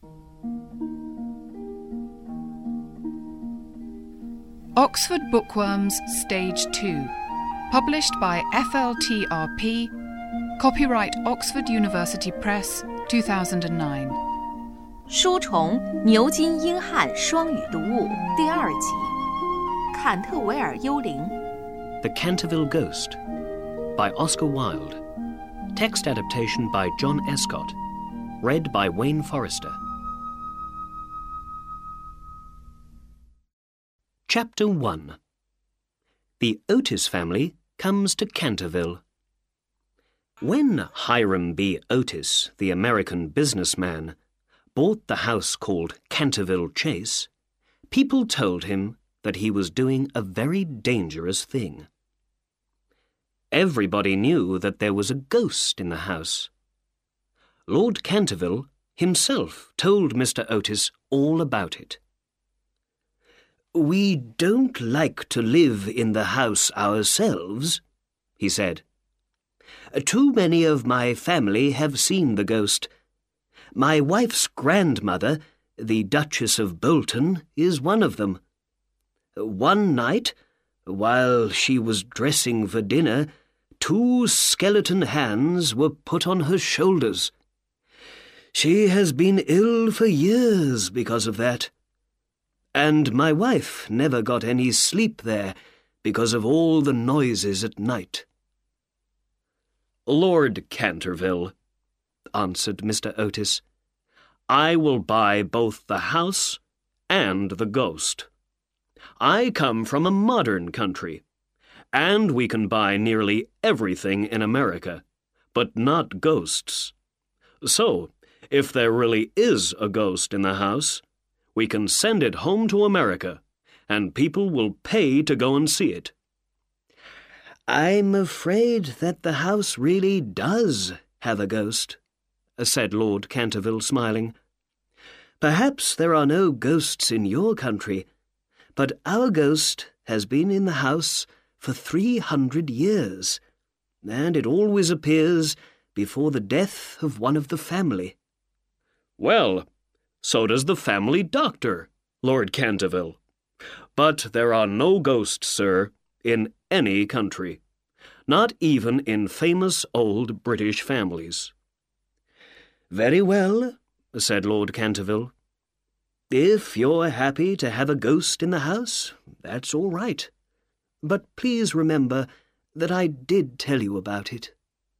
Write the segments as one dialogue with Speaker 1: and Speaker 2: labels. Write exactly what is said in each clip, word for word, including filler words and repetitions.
Speaker 1: Oxford Bookworms Stage two, published by F L T R P, copyright Oxford University Press, two thousand nine.
Speaker 2: 书虫牛津英汉双语读物第二集，坎特维尔幽灵。
Speaker 3: The Canterville Ghost by Oscar Wilde. Text adaptation by John Escott. Read by Wayne Forrester. Chapter one. The Otis family comes to Canterville. When Hiram B. Otis, the American businessman, bought the house called Canterville Chase, people told him that he was doing a very dangerous thing. Everybody knew that there was a ghost in the house. Lord Canterville himself told Mister Otis all about it. "We don't like to live in the house ourselves," he said. "Too many of my family have seen the ghost. My wife's grandmother, the Duchess of Bolton, is one of them. One night, while she was dressing for dinner, two skeleton hands were put on her shoulders. She has been ill for years because of that. And my wife never got any sleep there because of all the noises at night." "Lord Canterville," answered Mister Otis, "I will buy both the house and the ghost. I come from a modern country, and we can buy nearly everything in America, but not ghosts. So, if there really is a ghost in the house, we can send it home to America, and people will pay to go and see it." "I'm afraid that the house really does have a ghost," said Lord Canterville, smiling. "Perhaps there are no ghosts in your country, but our ghost has been in the house for three hundred years, and it always appears before the death of one of the family." "Well, so does the family doctor, Lord Canterville. But there are no ghosts, sir, in any country, not even in famous old British families." "Very well," said Lord Canterville. "If you're happy to have a ghost in the house, that's all right. But please remember that I did tell you about it."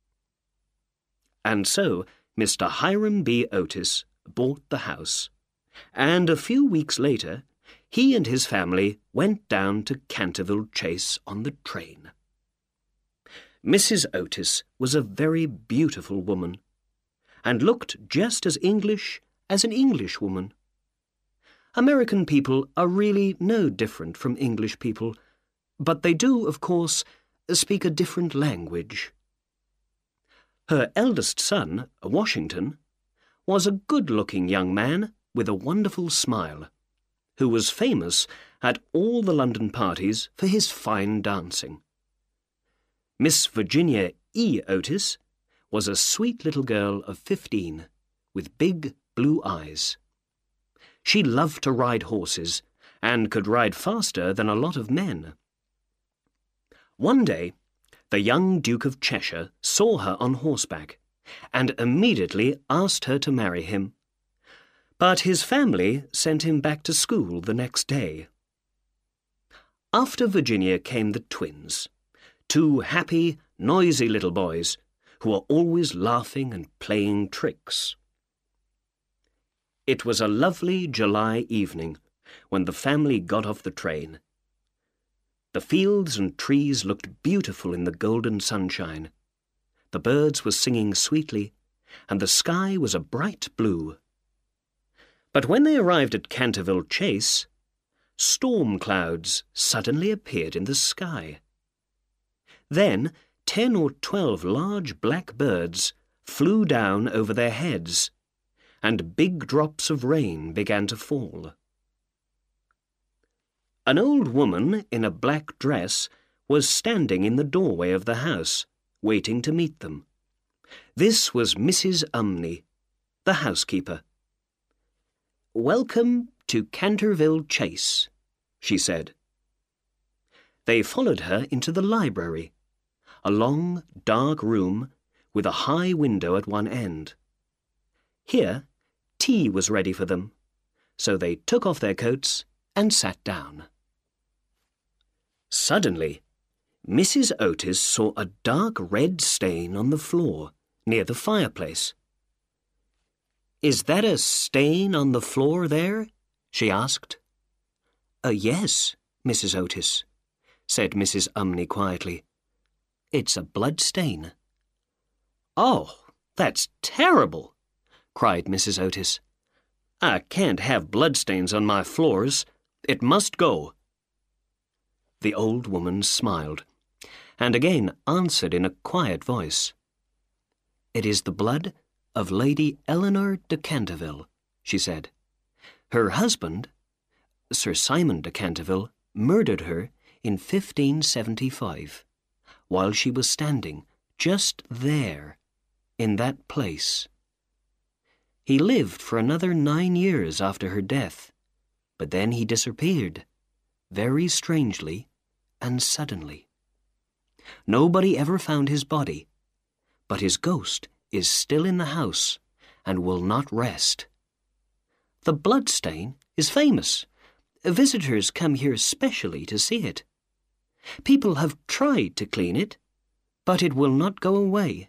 Speaker 3: And so Mister Hiram B. Otis bought the house, and a few weeks later he and his family went down to Canterville Chase on the train. Missus Otis was a very beautiful woman, and looked just as English as an Englishwoman. American people are really no different from English people, but they do, of course, speak a different language. Her eldest son, Washington, was a good-looking young man with a wonderful smile, who was famous at all the London parties for his fine dancing. Miss Virginia E. Otis was a sweet little girl of fifteen, with big blue eyes. She loved to ride horses, and could ride faster than a lot of men. One day, the young Duke of Cheshire saw her on horseback, and immediately asked her to marry him. But his family sent him back to school the next day. After Virginia came the twins, two happy, noisy little boys who were always laughing and playing tricks. It was a lovely July evening when the family got off the train. The fields and trees looked beautiful in the golden sunshine. The birds were singing sweetly, and the sky was a bright blue. But when they arrived at Canterville Chase, storm clouds suddenly appeared in the sky. Then ten or twelve large black birds flew down over their heads, and big drops of rain began to fall. An old woman in a black dress was standing in the doorway of the house, waiting to meet them. This was Missus Umney, the housekeeper. "Welcome to Canterville Chase," she said. They followed her into the library, a long, dark room with a high window at one end. Here, tea was ready for them, so they took off their coats and sat down. Suddenly, Missus Otis saw a dark red stain on the floor near the fireplace. "Is that a stain on the floor there?" she asked. "Uh, yes, Missus Otis," said Missus Umney quietly. "It's a blood stain." "Oh, that's terrible!" cried Missus Otis. "I can't have bloodstains on my floors. It must go." The old woman smiled, and again answered in a quiet voice. "It is the blood of Lady Eleanor de Canterville," she said. "Her husband, Sir Simon de Canterville, murdered her in fifteen seventy-five, while she was standing just there, in that place. He lived for another nine years after her death, but then he disappeared, very strangely and suddenly. Nobody ever found his body, but his ghost is still in the house and will not rest. The blood stain is famous. Visitors come here specially to see it. People have tried to clean it, but it will not go away."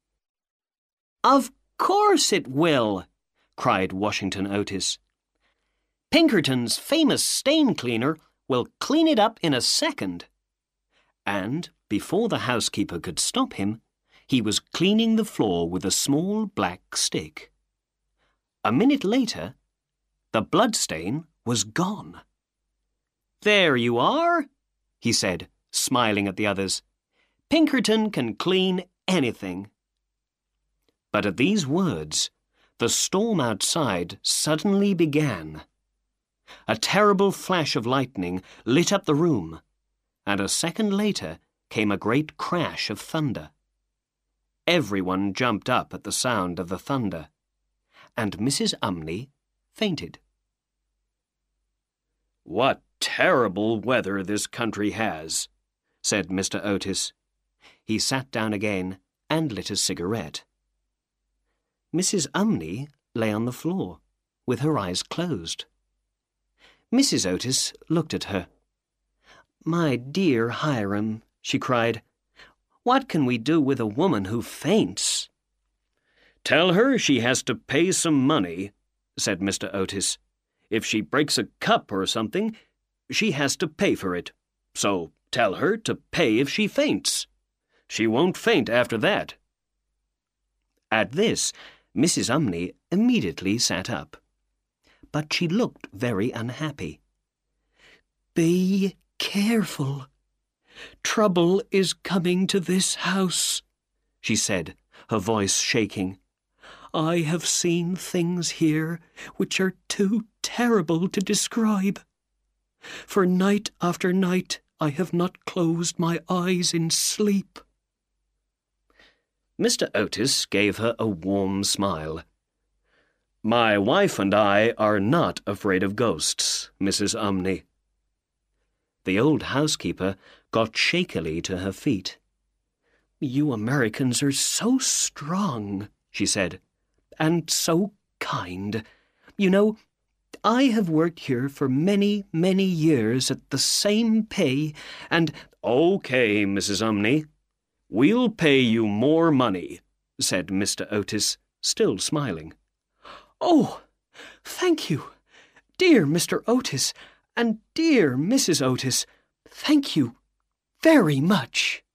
Speaker 3: "Of course it will," cried Washington Otis. "Pinkerton's famous stain cleaner will clean it up in a second." And, before the housekeeper could stop him, he was cleaning the floor with a small black stick. A minute later, the bloodstain was gone. "There you are," he said, smiling at the others. "Pinkerton can clean anything." But at these words, the storm outside suddenly began. A terrible flash of lightning lit up the room, and a second later came a great crash of thunder. Everyone jumped up at the sound of the thunder, and Missus Umney fainted. "What terrible weather this country has," said Mister Otis. He sat down again and lit a cigarette. Missus Umney lay on the floor, with her eyes closed. Missus Otis looked at her. "My dear Hiram," she cried, "what can we do with a woman who faints?" "Tell her she has to pay some money," said Mister Otis. "If she breaks a cup or something, she has to pay for it. So tell her to pay if she faints. She won't faint after that." At this, Missus Umney immediately sat up. But she looked very unhappy. "Be careful. Trouble is coming to this house," she said, her voice shaking. "I have seen things here which are too terrible to describe. For night after night I have not closed my eyes in sleep." Mister Otis gave her a warm smile. "My wife and I are not afraid of ghosts, Missus Umney." The old housekeeper got shakily to her feet. "You Americans are so strong," she said, "and so kind. You know, I have worked here for many, many years at the same pay, and—" "Okay, Missus Umney, we'll pay you more money," said Mister Otis, still smiling. "Oh, thank you, dear Mister Otis, and dear Missus Otis. Thank you very much."